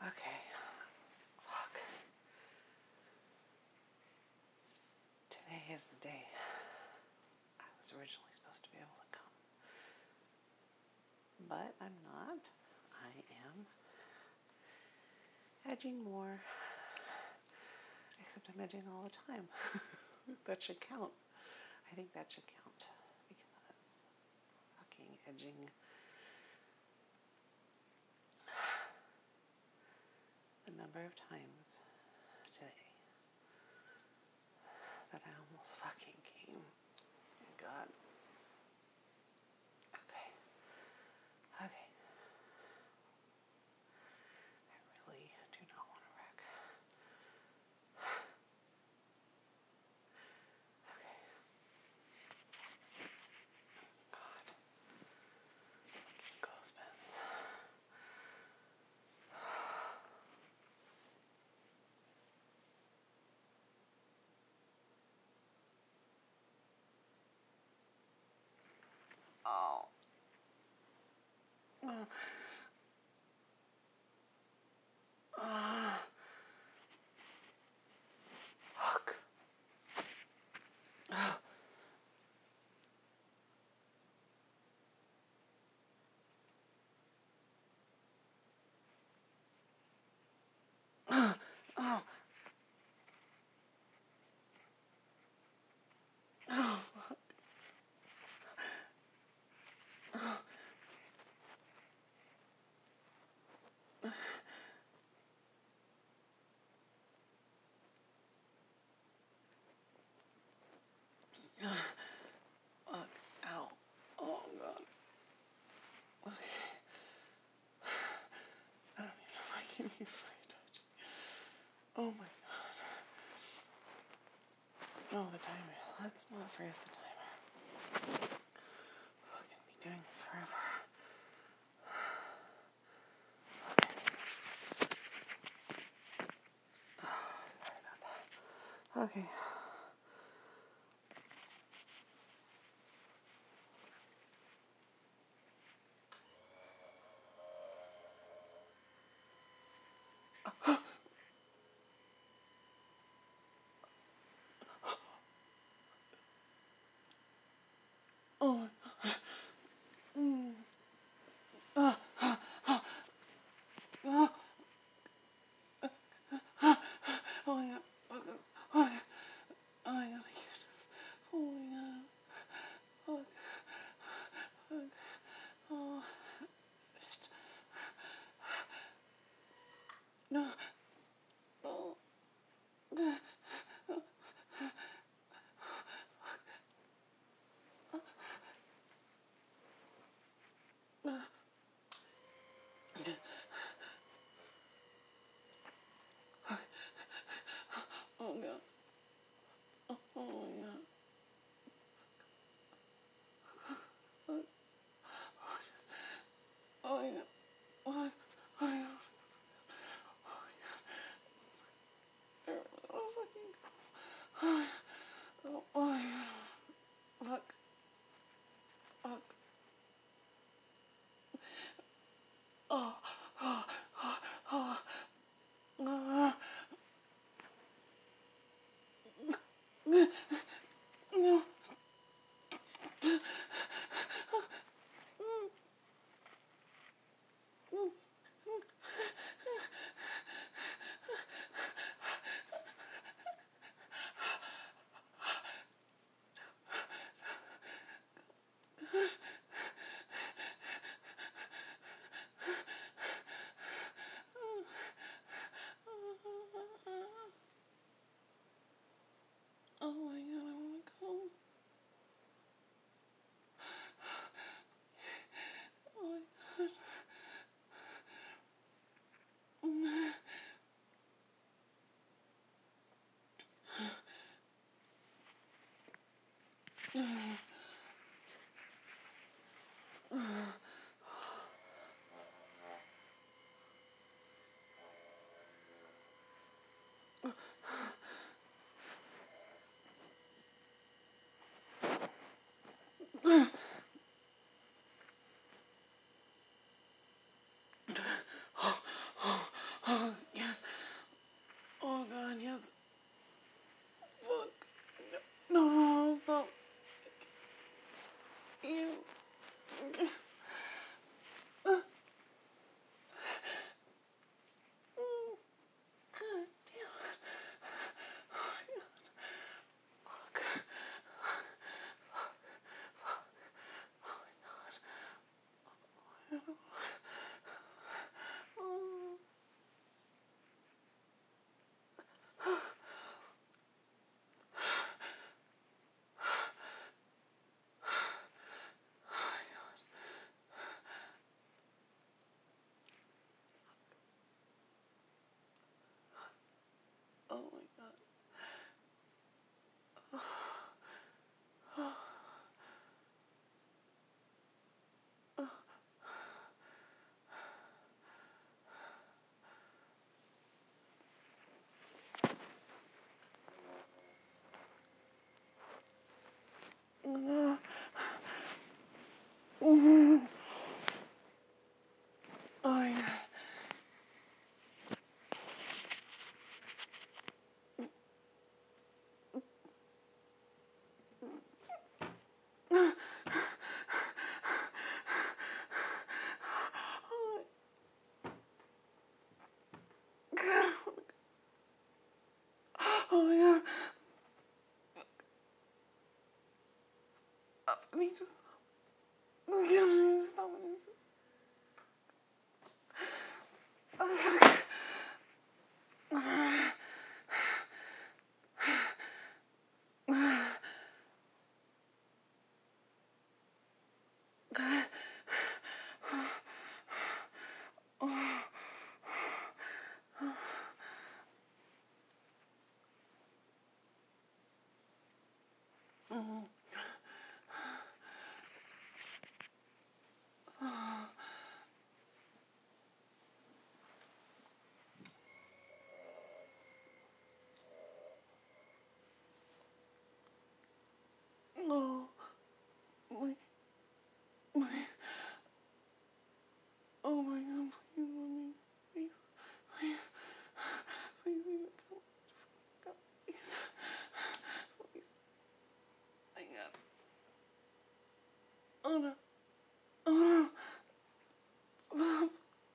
Okay. Fuck. Today is the day I was originally supposed to be able to come. But I'm not. I am edging more. Except I'm edging all the time. That should count. I think that should count. Because fucking edging. The number of times today that I almost fucking came. God. Okay. Okay. I really do not want to wreck. Okay. God. Clothespins. Oh. Fuck. Oh. Oh. Fuck. Ow. Oh, God. Okay. I don't even know if I can use my touch. Oh, my God. No, the timer. Let's not forget the timer. Fucking be doing this forever. Sorry about that. Okay. Oh, my God. Oh, my God. Oh, my God. Oh, my God. Oh, my God. Oh, God. Oh, shit. No. Oh. Oh, God. Oh, my God. Oh, my God. What? Oh, my God. Oh, fucking. Oh, my God. Fuck. Fuck. Oh. Oh. Oh. Oh. No. Oh my god. Oh my god. I need to stop. I need to stop. No. My, oh my god, please let me. Please, please, please leave it go. Go, please. Please. I got. Oh no. Oh no. Stop.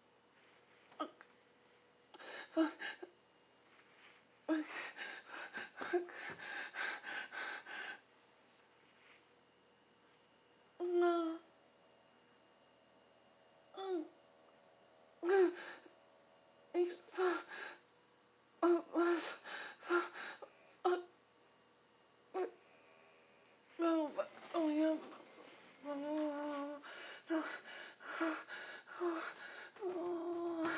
Fuck. Fuck. Fuck. No. Oh. Stop. Oh, stop. Oh, no. Oh my god. No, no, no, no. Oh.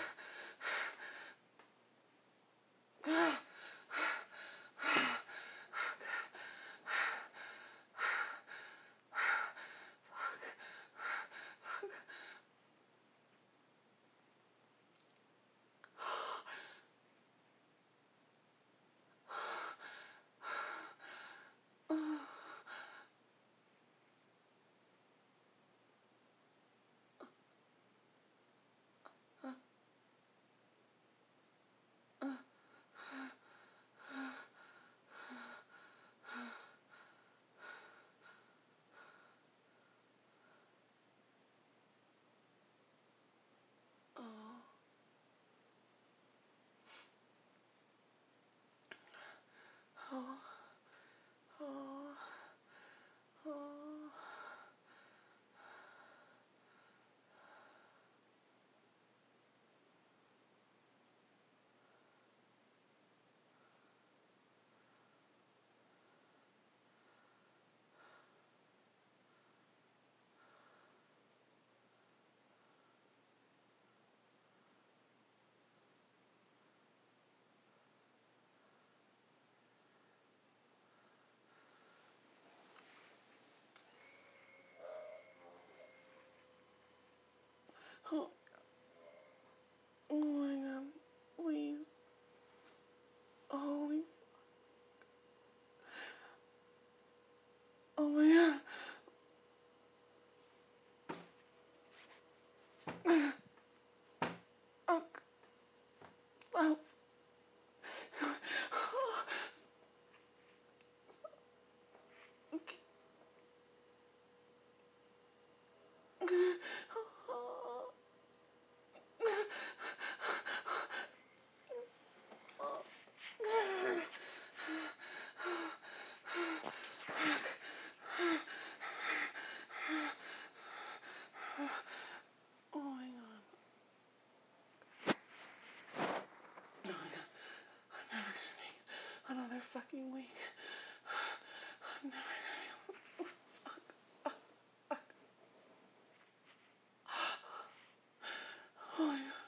Oh, oh my god, please. Holy, oh my god. Oh, stop. Oh my god. Oh my god. I'm never gonna make another fucking week. I'm never gonna. Oh my god.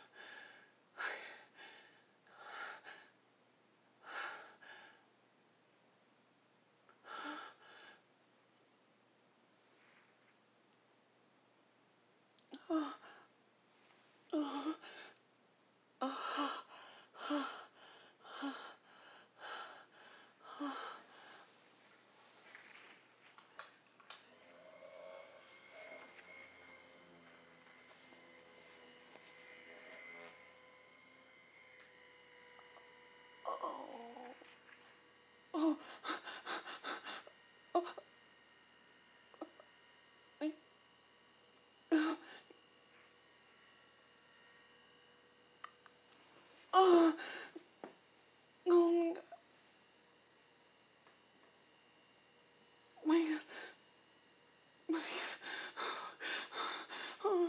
Oh, oh, Oh, oh my God. My God. Oh.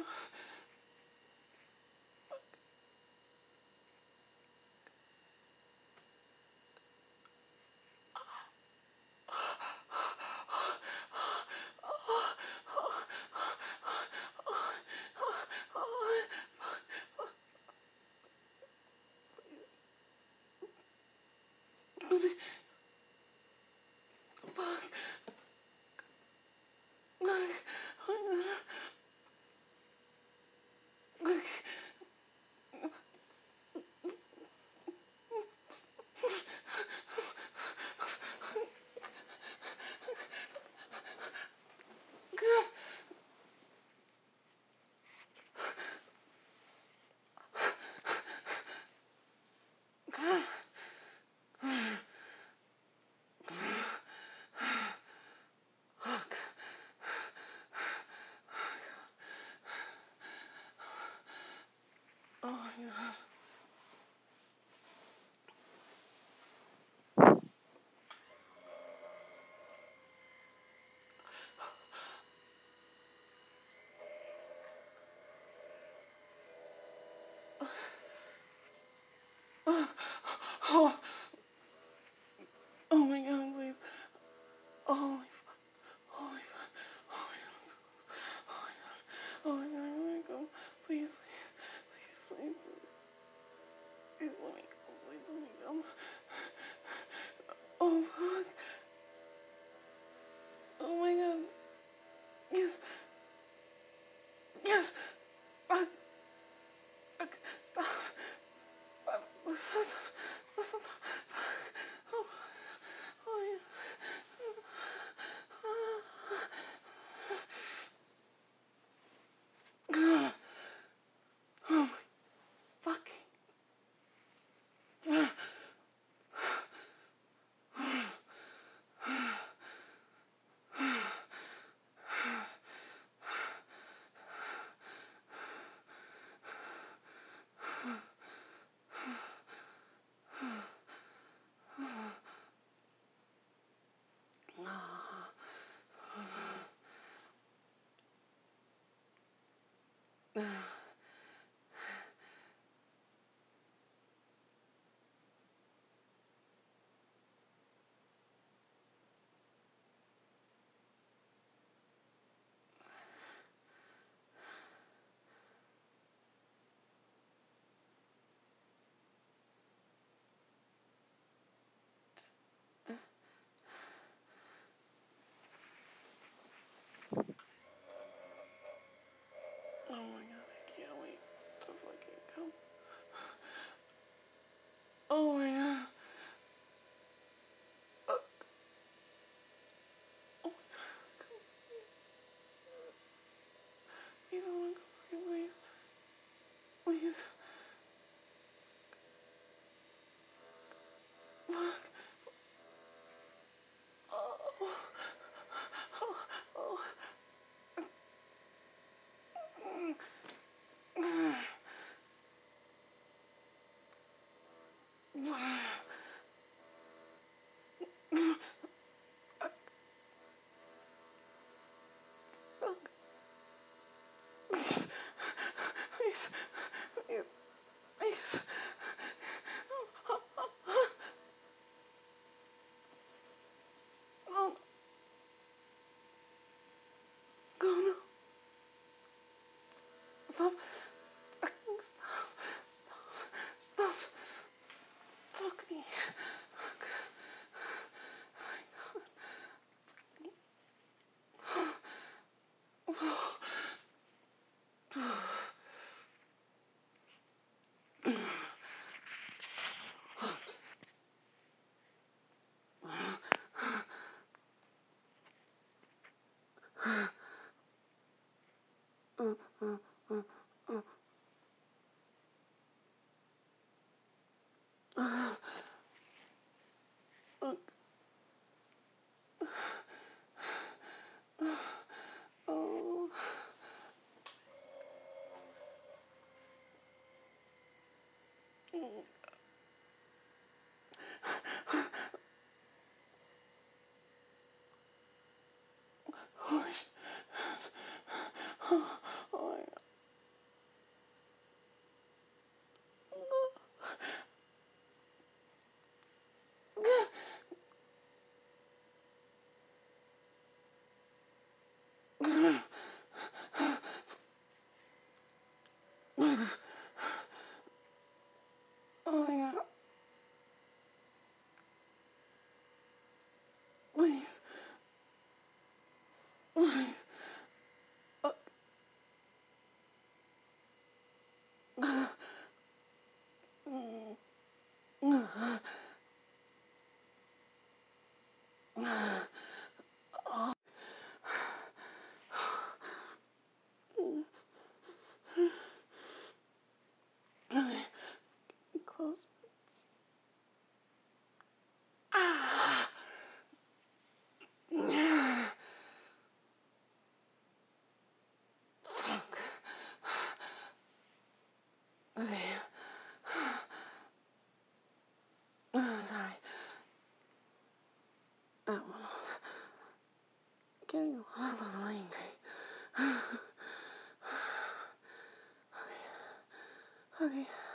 Please. Fuck. Oh my God. Oh, oh my God, please. Oh, holy fuck. Oh my God. Oh my God. Oh my God. Oh my God. Please, please, please let me go. Please let me go. Oh fuck. Oh my God. Yes. Yes. Fuck. Fuck. Stop. Stop. Stop. Stop. Stop. Oh. Oh yeah. Oh my fucking. Oh my God, I can't wait to fucking come. Oh my God. Oh my God. Please, oh my God, please. Please. Fuck. Oh. Oh. Oh. Please. Please. Please. Please. Oh. Go no. Stop. Stop. Stop. Stop. Fuck me. Fuck. Fuck. Oh. Holy shit. Oh my god. Oh my god. Please. Please. Okay. Close. Ah. Fuck. Okay. Sorry. That one was getting a little angry. Okay. Okay.